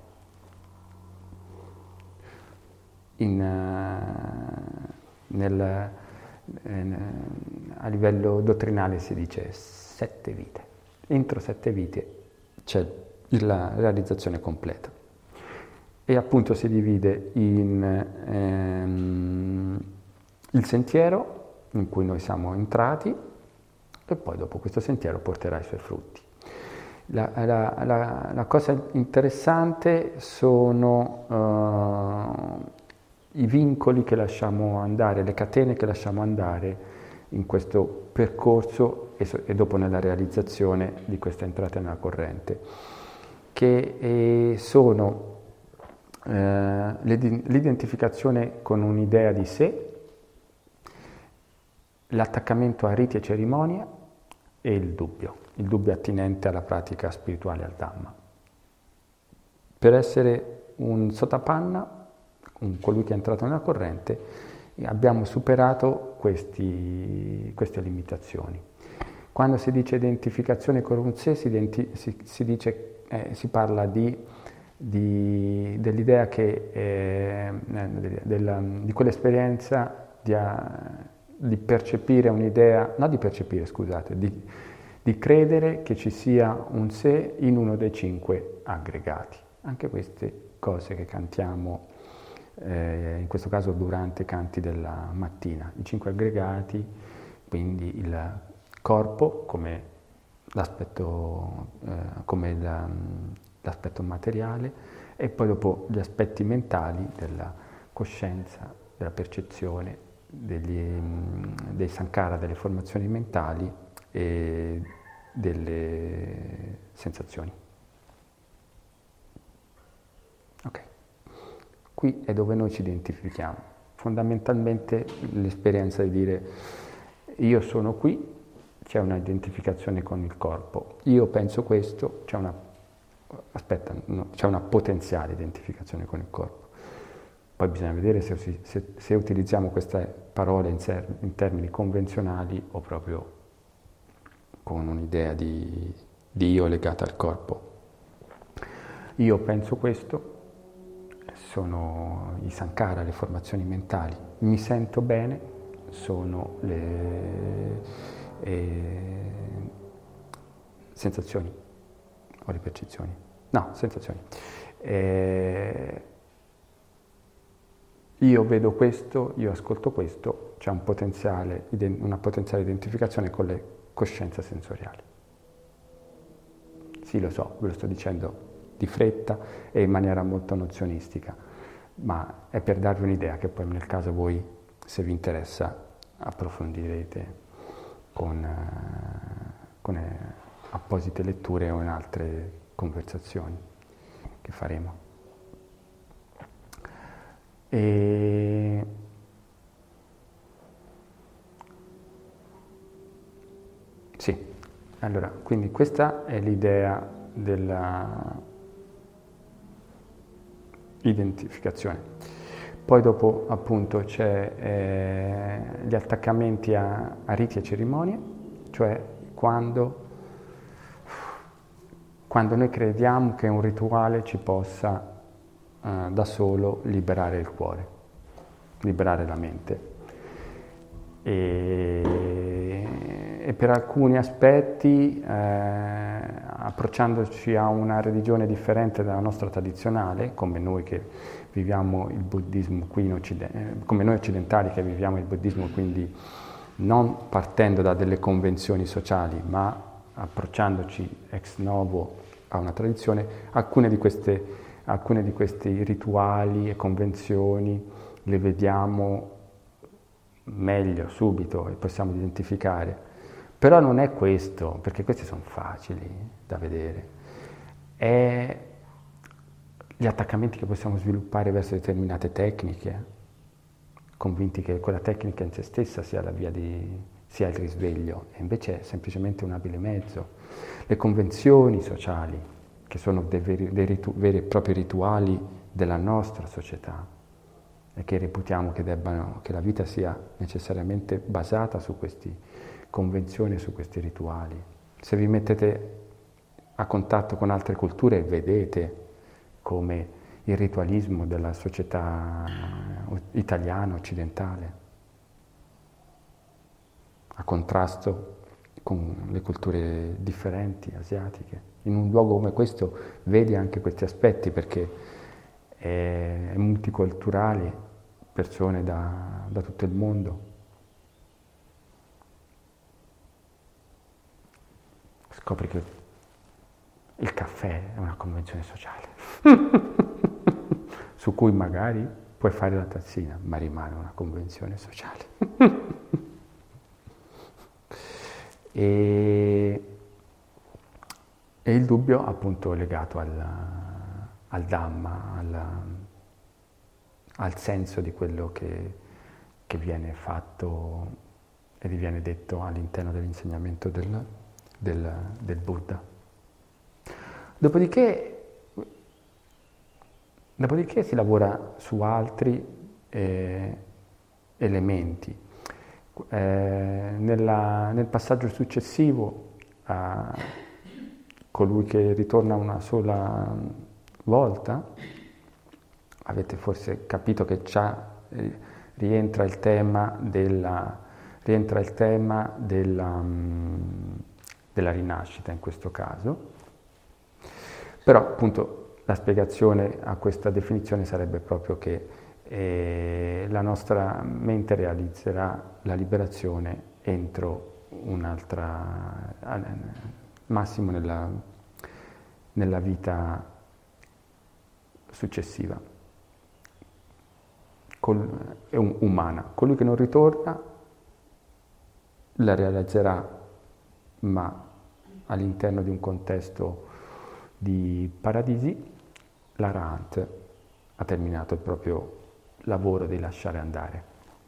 In, uh, Nel, eh, a livello dottrinale si dice sette vite. Entro sette vite c'è la realizzazione completa. E appunto si divide in ehm, il sentiero in cui noi siamo entrati e poi dopo questo sentiero porterà i suoi frutti. La, la, la, la cosa interessante sono uh, i vincoli che lasciamo andare, le catene che lasciamo andare in questo percorso e, so, e dopo nella realizzazione di questa entrata nella corrente, che eh, sono eh, l'identificazione con un'idea di sé, l'attaccamento a riti e cerimonie e il dubbio, il dubbio attinente alla pratica spirituale, al Dhamma. Per essere un sotapanna, colui che è entrato nella corrente, abbiamo superato questi, queste limitazioni. Quando si dice identificazione con un sé, si, identi- si, si, dice, eh, si parla di, di, dell'idea che, eh, della, di quell'esperienza di, di percepire un'idea, no di percepire, scusate, di, di credere che ci sia un sé in uno dei cinque aggregati. Anche queste cose che cantiamo Eh, in questo caso durante i canti della mattina, i cinque aggregati, quindi il corpo come l'aspetto, eh, come la, l'aspetto materiale e poi dopo gli aspetti mentali della coscienza, della percezione, degli, dei sankhara, delle formazioni mentali e delle sensazioni. Ok. Qui è dove noi ci identifichiamo, fondamentalmente l'esperienza di dire io sono qui, c'è una identificazione con il corpo, io penso questo, c'è una, aspetta, no, c'è una potenziale identificazione con il corpo. Poi bisogna vedere se, se, se utilizziamo queste parole in, ser, in termini convenzionali o proprio con un'idea di, di io legata al corpo. Io penso questo, sono i sankhara, le formazioni mentali, mi sento bene, sono le eh, sensazioni o le percezioni, no, sensazioni. Eh, io vedo questo, io ascolto questo, c'è un potenziale, una potenziale identificazione con le coscienze sensoriali. Sì, lo so, ve lo sto dicendo di fretta e in maniera molto nozionistica, ma è per darvi un'idea che poi nel caso voi, se vi interessa, approfondirete con, uh, con eh, apposite letture o in altre conversazioni che faremo. E sì, allora, quindi questa è l'idea della identificazione. Poi dopo appunto c'è eh, gli attaccamenti a, a riti e cerimonie, cioè quando, quando noi crediamo che un rituale ci possa eh, da solo liberare il cuore, liberare la mente. E, e per alcuni aspetti, eh, approcciandoci a una religione differente dalla nostra tradizionale, come noi che viviamo il buddismo qui in Occidente, come noi occidentali che viviamo il buddismo, quindi non partendo da delle convenzioni sociali, ma approcciandoci ex novo a una tradizione, alcune di queste, alcune di questi rituali e convenzioni le vediamo meglio subito e possiamo identificare. Però non è questo, perché questi sono facili da vedere. È gli attaccamenti che possiamo sviluppare verso determinate tecniche, convinti che quella tecnica in se stessa sia la via di, sia il risveglio, e invece è semplicemente un abile mezzo. Le convenzioni sociali, che sono dei veri, dei ritu, veri e propri rituali della nostra società, e che reputiamo che, debbano, che la vita sia necessariamente basata su queste convenzioni, su questi rituali. Se vi mettete a contatto con altre culture vedete come il ritualismo della società italiana, occidentale, a contrasto con le culture differenti, asiatiche. In un luogo come questo vedi anche questi aspetti, perché è multiculturale, persone da, da tutto il mondo. Scopri che il caffè è una convenzione sociale, su cui magari puoi fare la tazzina, ma rimane una convenzione sociale. e, e il dubbio appunto legato al, al Dhamma, al, al senso di quello che, che viene fatto e viene detto all'interno dell'insegnamento del, del, del Buddha. Dopodiché, dopodiché si lavora su altri eh, elementi. Eh, nella, nel passaggio successivo, a colui che ritorna una sola volta, avete forse capito che già eh, rientra il tema della, rientra il tema della, um, della rinascita in questo caso. Però appunto la spiegazione a questa definizione sarebbe proprio che eh, la nostra mente realizzerà la liberazione entro un'altra, massimo nella, nella vita successiva, Col, è un, umana. Colui che non ritorna la realizzerà, ma all'interno di un contesto di paradisi. L'Arahant ha terminato il proprio lavoro di lasciare andare.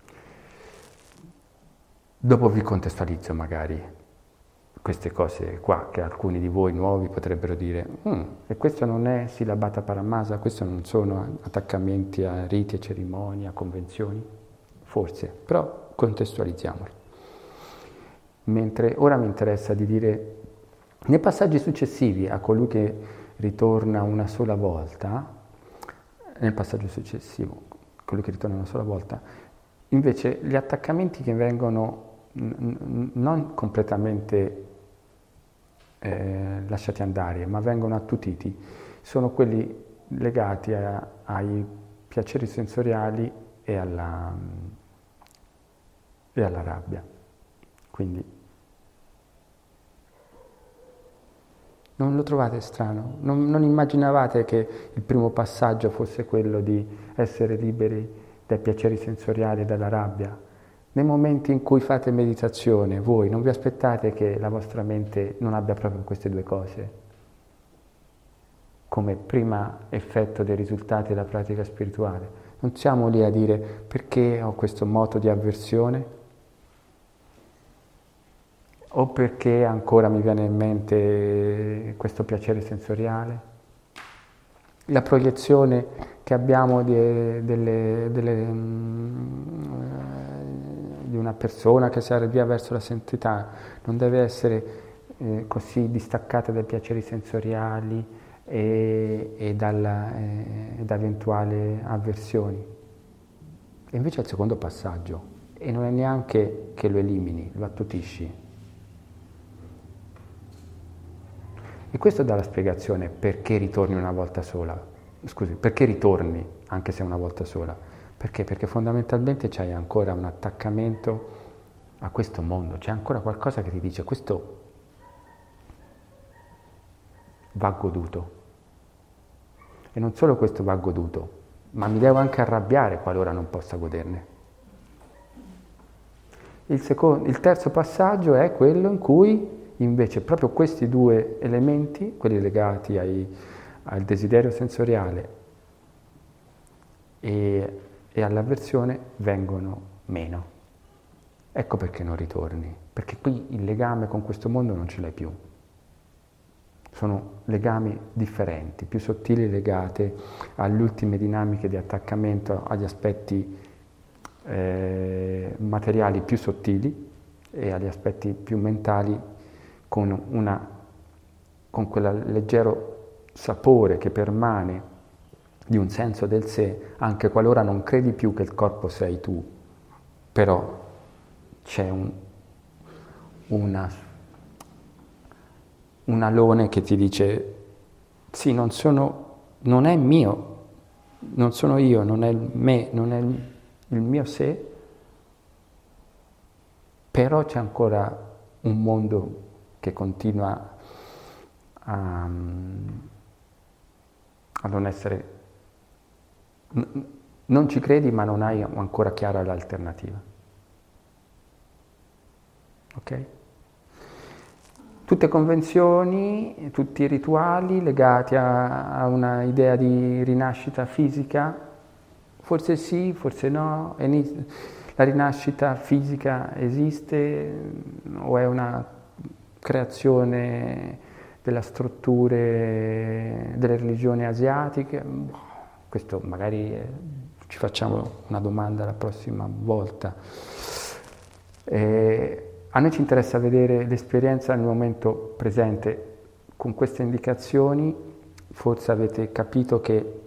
Dopo vi contestualizzo magari queste cose qua che alcuni di voi nuovi potrebbero dire mm, e questo non è Silabhata Paramasa, questo non sono attaccamenti a riti e cerimonie, a convenzioni, forse, però contestualizziamoli. Mentre ora mi interessa di dire, nei passaggi successivi a colui che ritorna una sola volta, nel passaggio successivo, colui che ritorna una sola volta, invece gli attaccamenti che vengono n- non completamente eh, lasciati andare, ma vengono attutiti, sono quelli legati a, ai piaceri sensoriali e alla, e alla rabbia. Quindi non lo trovate strano? Non, non immaginavate che il primo passaggio fosse quello di essere liberi dai piaceri sensoriali e dalla rabbia? Nei momenti in cui fate meditazione, voi non vi aspettate che la vostra mente non abbia proprio queste due cose come prima effetto dei risultati della pratica spirituale? Non siamo lì a dire perché ho questo moto di avversione? O perché ancora mi viene in mente questo piacere sensoriale? la proiezione che abbiamo di, delle, delle, mm, di una persona che si avvia verso la santità non deve essere eh, così distaccata dai piaceri sensoriali e, e, dalla, eh, da eventuali avversioni. E invece è il secondo passaggio, e non è neanche che lo elimini, lo attutisci. E questo dà la spiegazione perché ritorni una volta sola. Scusi, perché ritorni anche se una volta sola? Perché? Perché fondamentalmente c'hai ancora un attaccamento a questo mondo, c'è ancora qualcosa che ti dice questo va goduto. E non solo questo va goduto, ma mi devo anche arrabbiare qualora non possa goderne. Il, secondo, il terzo passaggio è quello in cui invece proprio questi due elementi, quelli legati ai, al desiderio sensoriale e, e all'avversione, vengono meno. Ecco perché non ritorni, perché qui il legame con questo mondo non ce l'hai più. Sono legami differenti, più sottili, legate alle ultime dinamiche di attaccamento agli aspetti eh, materiali più sottili e agli aspetti più mentali con, una, con quel leggero sapore che permane di un senso del sé, anche qualora non credi più che il corpo sei tu, però c'è un, una un alone che ti dice sì, non sono, non è mio, non sono io, non è il me, non è il, il mio sé, però c'è ancora un mondo che continua a, a non essere, non ci credi ma non hai ancora chiara l'alternativa. Ok? Tutte convenzioni, tutti i rituali legati a, a una idea di rinascita fisica, forse sì, forse no, la rinascita fisica esiste o è una creazione delle strutture delle religioni asiatiche? Questo magari ci facciamo una domanda la prossima volta. E, a noi ci interessa vedere l'esperienza nel momento presente. Con queste indicazioni forse avete capito che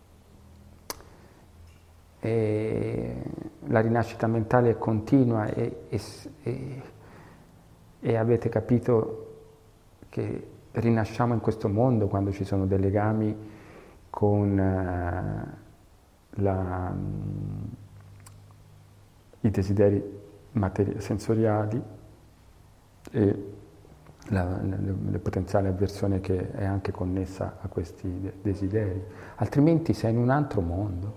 eh, la rinascita mentale è continua e, e, e, e avete capito che rinasciamo in questo mondo quando ci sono dei legami con uh, la, um, i desideri materi- sensoriali e la, la, la potenziale avversione che è anche connessa a questi de- desideri, altrimenti sei in un altro mondo.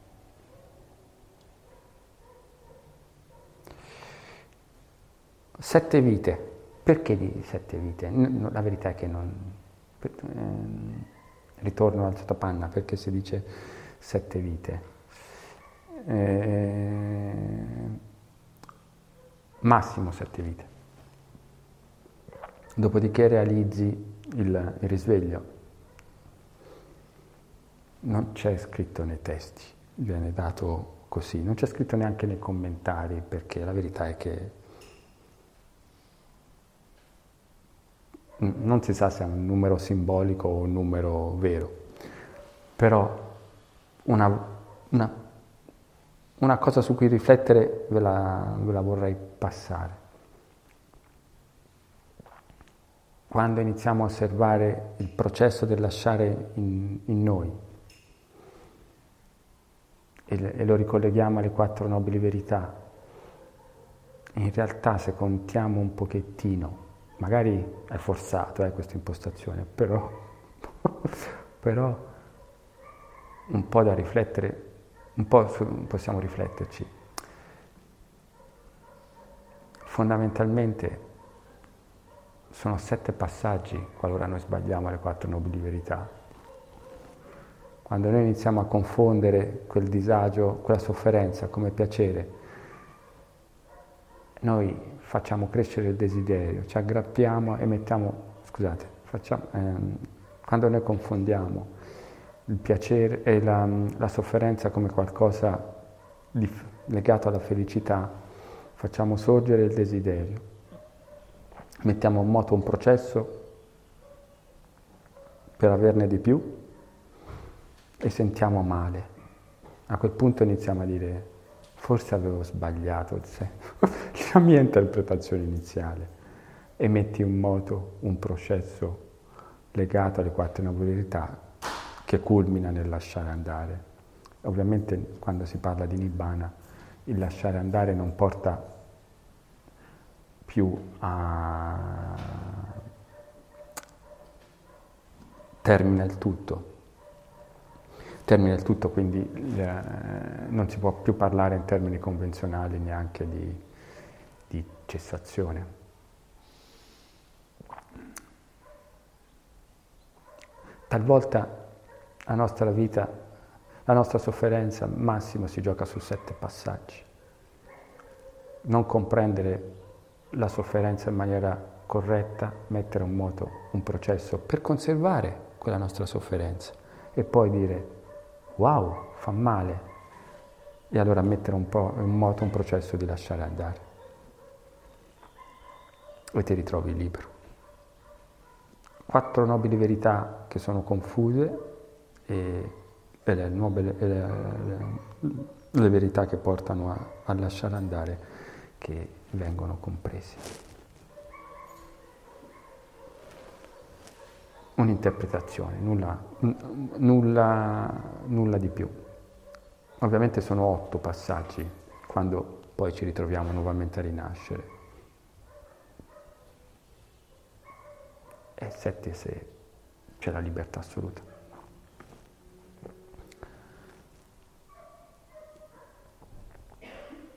Sette vite, perché di sette vite? N- la verità è che non... Per, ehm, ritorno al Sotapanna, perché si dice sette vite. Eh, massimo sette vite. Dopodiché realizzi il, il risveglio. Non c'è scritto nei testi, viene dato così, non c'è scritto neanche nei commentari, perché la verità è che non si sa se è un numero simbolico o un numero vero, però una, una, una cosa su cui riflettere ve la, ve la vorrei passare. Quando iniziamo a osservare il processo del lasciare in, in noi e, e lo ricolleghiamo alle quattro nobili verità, in realtà se contiamo un pochettino, magari è forzato eh, questa impostazione, però, però un po' da riflettere, un po' possiamo rifletterci. Fondamentalmente sono sette passaggi qualora noi sbagliamo le quattro nobili verità. Quando noi iniziamo a confondere quel disagio, quella sofferenza come piacere, noi facciamo crescere il desiderio, ci aggrappiamo e mettiamo, scusate, facciamo, ehm, quando noi confondiamo il piacere e la, la sofferenza come qualcosa di, legato alla felicità, facciamo sorgere il desiderio, mettiamo in moto un processo per averne di più e sentiamo male. A quel punto iniziamo a dire, forse avevo sbagliato la mia interpretazione iniziale, e metti in moto un processo legato alle quattro nobiltà che culmina nel lasciare andare. Ovviamente quando si parla di Nibbana, il lasciare andare non porta più a termina il tutto. Termina il tutto, quindi eh, non si può più parlare in termini convenzionali neanche di, di cessazione. Talvolta la nostra vita, la nostra sofferenza massimo si gioca su sette passaggi. Non comprendere la sofferenza in maniera corretta, mettere in moto un processo per conservare quella nostra sofferenza e poi dire wow, fa male, e allora mettere un po' in moto un processo di lasciare andare e ti ritrovi libero. Quattro nobili verità che sono confuse e, e, le, nobili, e le, le, le verità che portano a, a lasciare andare, che vengono compresi. Un'interpretazione, nulla, nulla, nulla di più. Ovviamente sono otto passaggi quando poi ci ritroviamo nuovamente a rinascere. E sette se c'è la libertà assoluta.